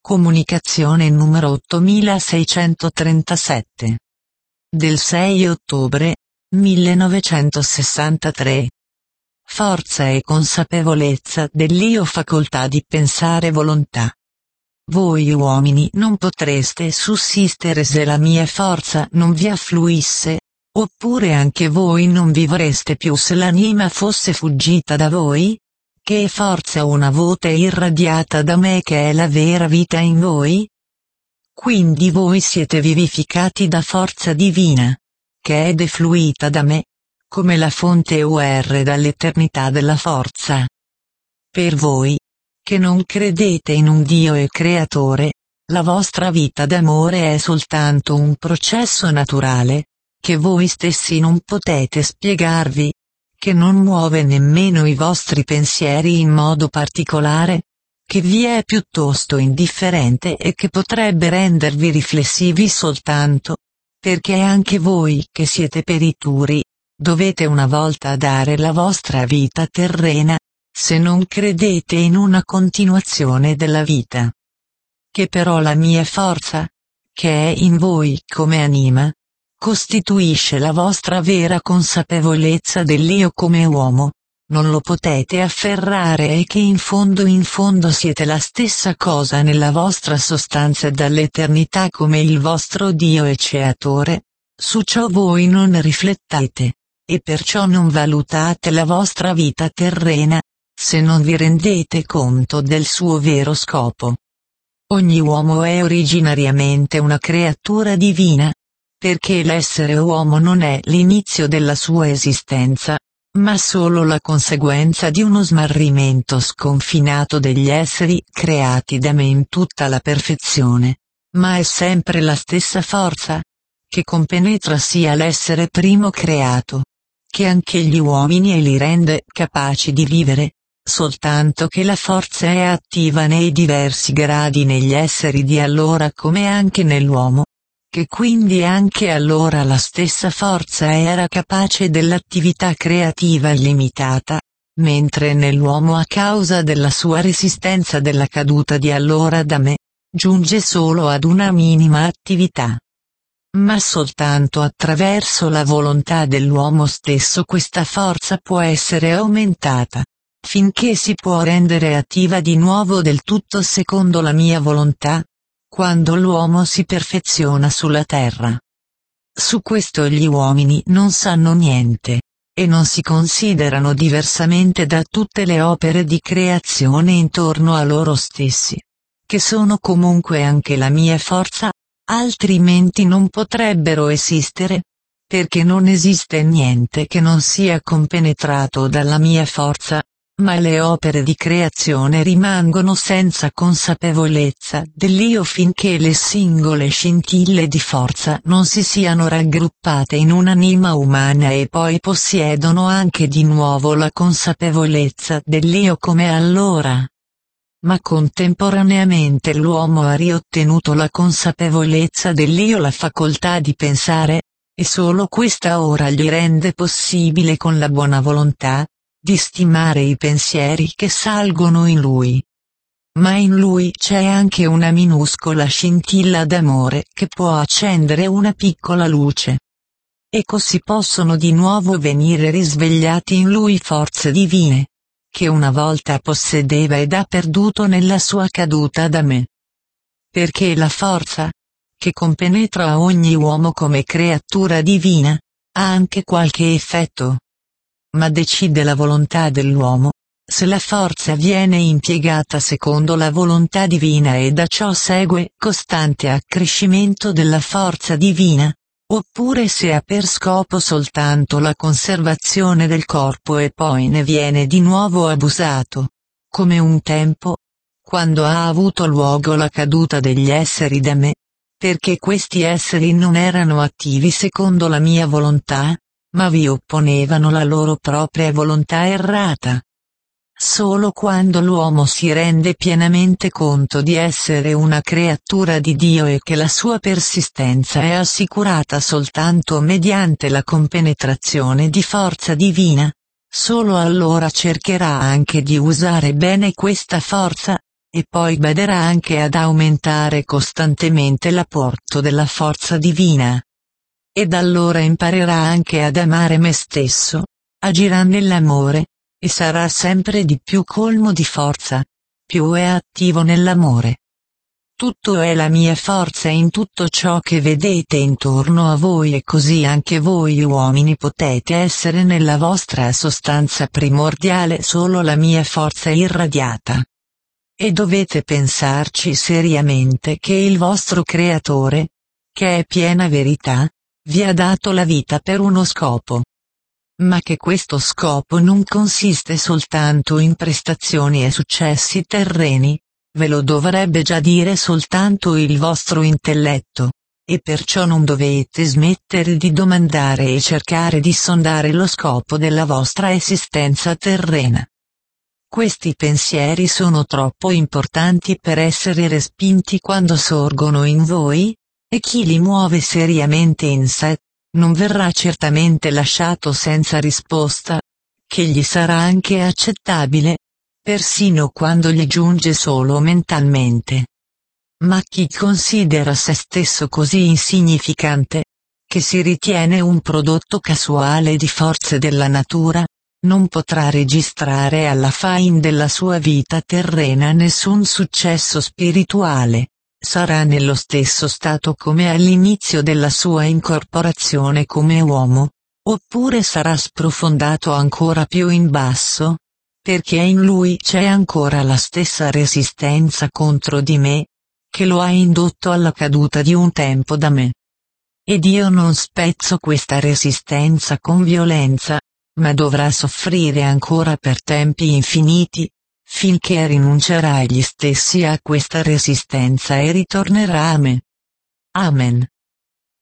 Comunicazione numero 8637. Del 6 ottobre 1963. Forza e consapevolezza dell'io, facoltà di pensare, volontà. Voi uomini non potreste sussistere se la mia forza non vi affluisse, oppure anche voi non vivreste più se l'anima fosse fuggita da voi? Che forza una voce irradiata da me che è la vera vita in voi? Quindi voi siete vivificati da forza divina, che è defluita da me, come la fonte UR dall'eternità della forza. Per voi, che non credete in un Dio e Creatore, la vostra vita d'amore è soltanto un processo naturale, che voi stessi non potete spiegarvi, che non muove nemmeno i vostri pensieri in modo particolare, che vi è piuttosto indifferente e che potrebbe rendervi riflessivi soltanto, perché anche voi che siete perituri, dovete una volta dare la vostra vita terrena, se non credete in una continuazione della vita. Che però la mia forza, che è in voi come anima, costituisce la vostra vera consapevolezza dell'io come uomo, non lo potete afferrare e che in fondo siete la stessa cosa nella vostra sostanza dall'eternità come il vostro Dio e Creatore, su ciò voi non riflettete, e perciò non valutate la vostra vita terrena, se non vi rendete conto del suo vero scopo. Ogni uomo è originariamente una creatura divina, perché l'essere uomo non è l'inizio della sua esistenza, ma solo la conseguenza di uno smarrimento sconfinato degli esseri creati da me in tutta la perfezione, ma è sempre la stessa forza, che compenetra sia l'essere primo creato, che anche gli uomini e li rende capaci di vivere, soltanto che la forza è attiva nei diversi gradi negli esseri di allora come anche nell'uomo, che quindi anche allora la stessa forza era capace dell'attività creativa illimitata, mentre nell'uomo a causa della sua resistenza della caduta di allora da me, giunge solo ad una minima attività. Ma soltanto attraverso la volontà dell'uomo stesso questa forza può essere aumentata, finché si può rendere attiva di nuovo del tutto secondo la mia volontà, quando l'uomo si perfeziona sulla terra. Su questo gli uomini non sanno niente, e non si considerano diversamente da tutte le opere di creazione intorno a loro stessi, che sono comunque anche la mia forza, altrimenti non potrebbero esistere, perché non esiste niente che non sia compenetrato dalla mia forza, ma le opere di creazione rimangono senza consapevolezza dell'io finché le singole scintille di forza non si siano raggruppate in un'anima umana e poi possiedono anche di nuovo la consapevolezza dell'io come allora. Ma contemporaneamente l'uomo ha riottenuto la consapevolezza dell'io, la facoltà di pensare, e solo questa ora gli rende possibile con la buona volontà, di stimare i pensieri che salgono in lui. Ma in lui c'è anche una minuscola scintilla d'amore che può accendere una piccola luce. E così possono di nuovo venire risvegliati in lui forze divine, che una volta possedeva ed ha perduto nella sua caduta da me. Perché la forza, che compenetra ogni uomo come creatura divina, ha anche qualche effetto. Ma decide la volontà dell'uomo, se la forza viene impiegata secondo la volontà divina e da ciò segue costante accrescimento della forza divina, oppure se ha per scopo soltanto la conservazione del corpo e poi ne viene di nuovo abusato, come un tempo, quando ha avuto luogo la caduta degli esseri da me, perché questi esseri non erano attivi secondo la mia volontà, ma vi opponevano la loro propria volontà errata. Solo quando l'uomo si rende pienamente conto di essere una creatura di Dio e che la sua persistenza è assicurata soltanto mediante la compenetrazione di forza divina, solo allora cercherà anche di usare bene questa forza, e poi baderà anche ad aumentare costantemente l'apporto della forza divina. Ed allora imparerà anche ad amare me stesso, agirà nell'amore, e sarà sempre di più colmo di forza, più è attivo nell'amore. Tutto è la mia forza in tutto ciò che vedete intorno a voi e così anche voi uomini potete essere nella vostra sostanza primordiale solo la mia forza irradiata. E dovete pensarci seriamente che il vostro Creatore, che è piena verità, vi ha dato la vita per uno scopo. Ma che questo scopo non consiste soltanto in prestazioni e successi terreni, ve lo dovrebbe già dire soltanto il vostro intelletto, e perciò non dovete smettere di domandare e cercare di sondare lo scopo della vostra esistenza terrena. Questi pensieri sono troppo importanti per essere respinti quando sorgono in voi, e chi li muove seriamente in sé, non verrà certamente lasciato senza risposta, che gli sarà anche accettabile, persino quando gli giunge solo mentalmente. Ma chi considera se stesso così insignificante, che si ritiene un prodotto casuale di forze della natura, non potrà registrare alla fine della sua vita terrena nessun successo spirituale, sarà nello stesso stato come all'inizio della sua incorporazione come uomo, oppure sarà sprofondato ancora più in basso, perché in lui c'è ancora la stessa resistenza contro di me, che lo ha indotto alla caduta di un tempo da me. Ed io non spezzo questa resistenza con violenza, ma dovrà soffrire ancora per tempi infiniti, finché rinuncerà egli stessi a questa resistenza e ritornerà a me. Amen.